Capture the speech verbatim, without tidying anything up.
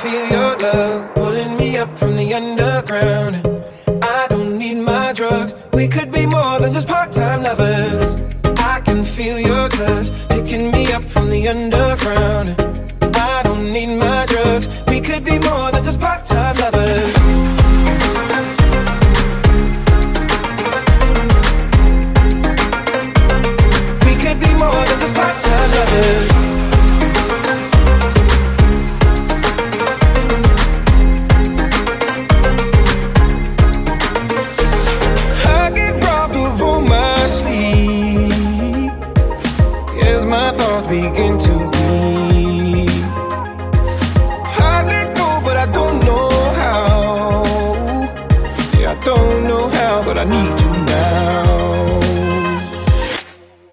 feel your love pulling me up from the underground. And I don't need my drugs. We could be more than just part-time lovers. I can feel your touch picking me up from the underground. And I don't need my drugs. We could be more than just part-time lovers. We could be more than just part-time lovers. Begin to be. I let go, but I don't know how. Yeah, I don't know how, but I need